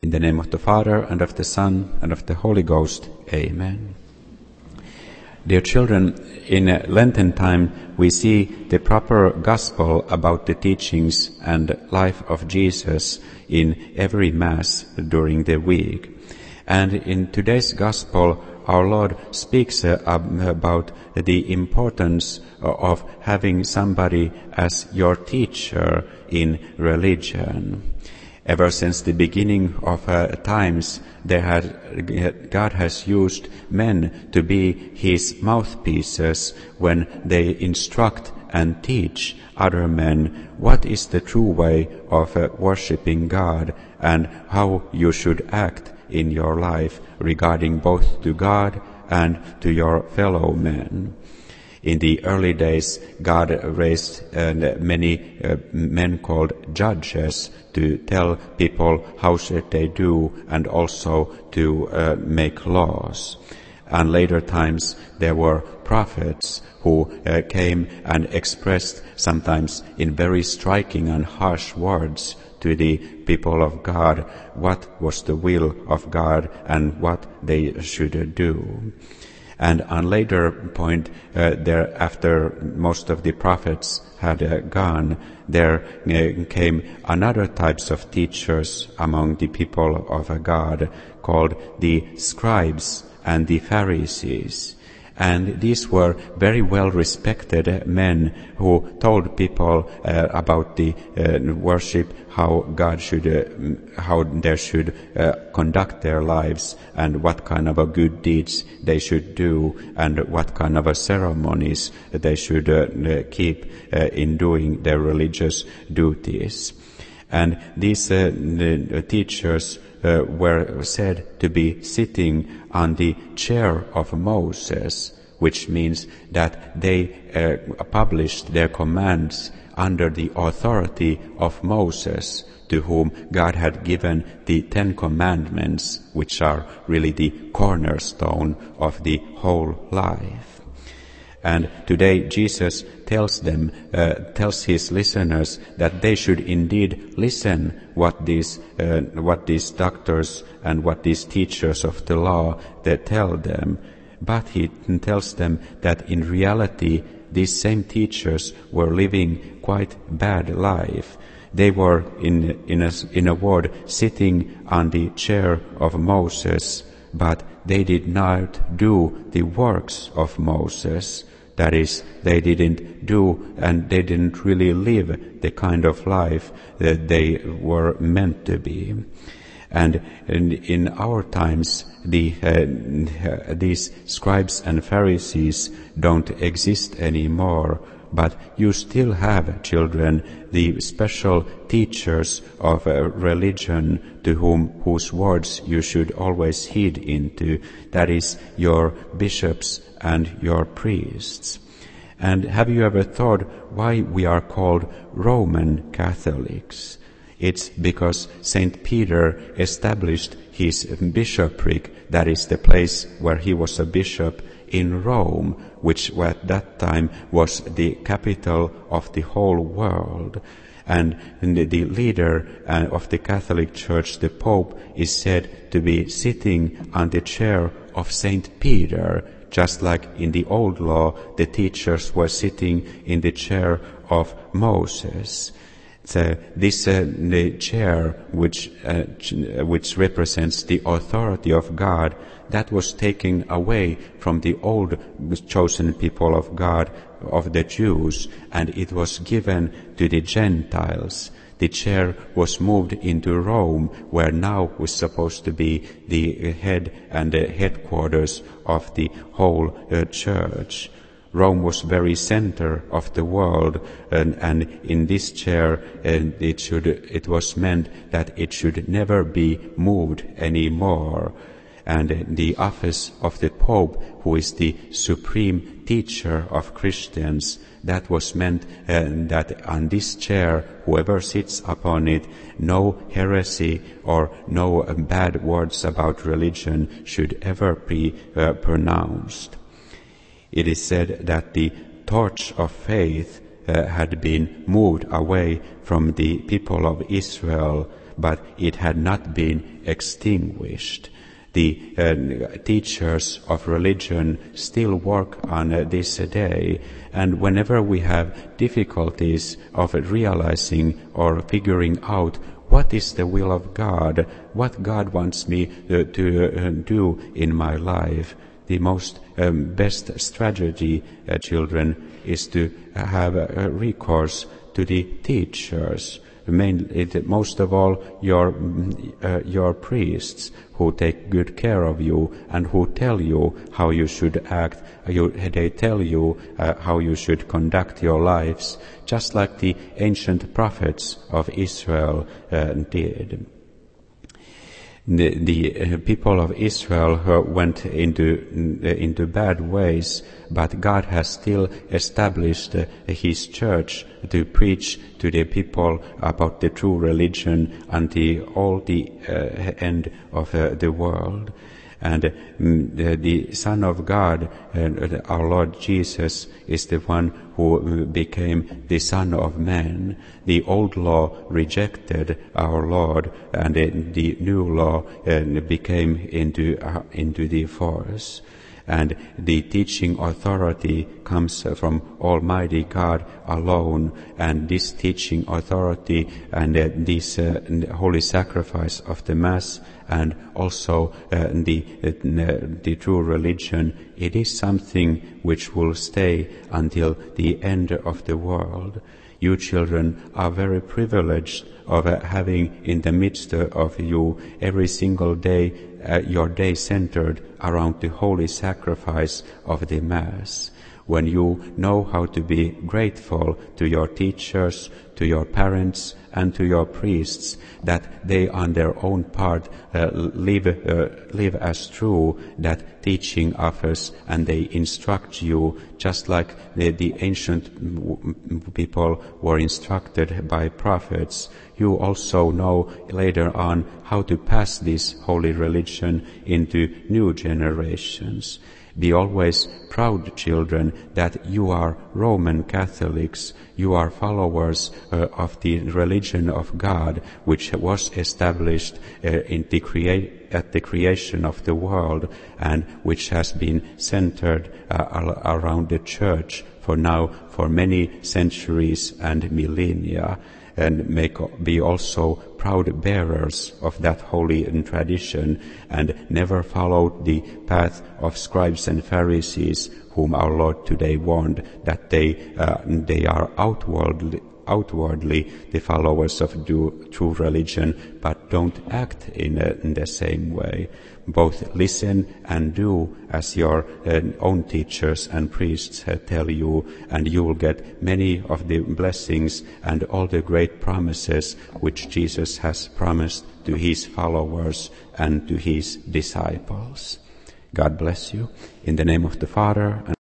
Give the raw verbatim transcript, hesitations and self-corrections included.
In the name of the Father, and of the Son, and of the Holy Ghost. Amen. Dear children, in Lenten time we see the proper gospel about the teachings and life of Jesus in every Mass during the week. And in today's gospel, our Lord speaks uh, about the importance of having somebody as your teacher in religion. Ever since the beginning of uh, times, there had, God has used men to be His mouthpieces when they instruct and teach other men what is the true way of uh, worshipping God and how you should act in your life regarding both to God and to your fellow men. In the early days, God raised uh, many uh, men called judges to tell people how should they do and also to uh, make laws. And later times, there were prophets who uh, came and expressed, sometimes in very striking and harsh words, to the people of God what was the will of God and what they should do. And on later point, uh, there after most of the prophets had uh, gone, there uh, came another types of teachers among the people of uh, God called the scribes and the Pharisees. And these were very well respected men who told people uh, about the uh, worship, how God should, uh, how they should uh, conduct their lives, and what kind of a good deeds they should do, and what kind of a ceremonies they should uh, keep uh, in doing their religious duties. And these uh, the teachers Uh, were said to be sitting on the chair of Moses, which means that they uh, published their commands under the authority of Moses, to whom God had given the Ten Commandments, which are really the cornerstone of the whole life. And today Jesus tells them, uh, tells his listeners that they should indeed listen what these, uh, what these doctors and what these teachers of the law they tell them. But he tells them that in reality these same teachers were living quite bad life. They were in in a, in a word sitting on the chair of Moses, but they did not do the works of Moses. That is, they didn't do and they didn't really live the kind of life that they were meant to be. And in, in our times, the uh, these scribes and Pharisees don't exist anymore, but you still have, children, the special teachers of uh, religion to whom whose words you should always heed into. That is, your bishops and your priests. And have you ever thought why we are called Roman Catholics? It's because Saint Peter established his bishopric, that is the place where he was a bishop, in Rome, which at that time was the capital of the whole world. And the leader of the Catholic Church, the Pope, is said to be sitting on the chair of Saint Peter, just like in the old law the teachers were sitting in the chair of Moses. So this uh, the chair which uh, which represents the authority of God, that was taken away from the old chosen people of God, of the Jews, and it was given to the Gentiles. The chair was moved into Rome, where now was supposed to be the head and the headquarters of the whole uh, church. Rome was very center of the world, and, and in this chair, and it should, it was meant that it should never be moved anymore. And the office of the Pope, who is the supreme teacher of Christians, that was meant uh, that on this chair, whoever sits upon it, no heresy or no uh, bad words about religion should ever be uh, pronounced. It is said that the torch of faith uh, had been moved away from the people of Israel, but it had not been extinguished. The uh, teachers of religion still work on uh, this day, and whenever we have difficulties of realizing or figuring out what is the will of God, what God wants me uh, to uh, do in my life, the most um, best strategy, uh, children, is to have a recourse to the teachers. Mainly, most of all, your uh, your priests, who take good care of you and who tell you how you should act. You, they tell you uh, how you should conduct your lives, just like the ancient prophets of Israel uh, did. The, the uh, people of Israel uh, went into uh, into bad ways, but God has still established uh, His church to preach to the people about the true religion until all the uh, end of uh, the world. And um, the, the Son of God, uh, our Lord Jesus, is the one who became the Son of Man. The old law rejected our Lord, and uh, the new law uh, became into uh, into the force. And the teaching authority comes from Almighty God alone, and this teaching authority and uh, this uh, holy sacrifice of the Mass, and also uh, the uh, the true religion, it is something which will stay until the end of the world. You children are very privileged of uh, having in the midst of you every single day uh, your day centered around the holy sacrifice of the Mass. When you know how to be grateful to your teachers, to your parents, and to your priests, that they on their own part uh, live uh, live as true that teaching offers, and they instruct you just like the, the ancient people were instructed by prophets. You also know later on how to pass this holy religion into new generations. Be always proud, children, that you are Roman Catholics. You are followers uh, of the religion of God, which was established uh, in the crea- at the creation of the world, and which has been centered uh, around the Church for now for many centuries and millennia. And make, be also proud bearers of that holy tradition, and never follow the path of scribes and Pharisees, whom our Lord today warned that they uh, they are outwardly outwardly the followers of do, true religion, but don't act in, a, in the same way. Both listen and do as your uh, own teachers and priests uh, tell you, and you will get many of the blessings and all the great promises which Jesus has promised to His followers and to His disciples. God bless you. In the name of the Father, and